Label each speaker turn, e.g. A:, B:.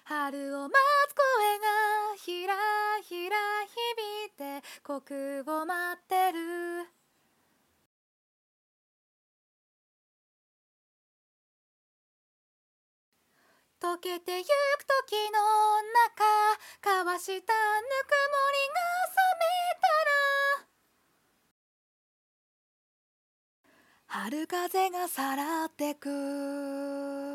A: 春を待つ声がひらひら響いて刻を待ってる。溶けてゆく時の中、交わしたぬくもりが冷めたら、春風がさらってく。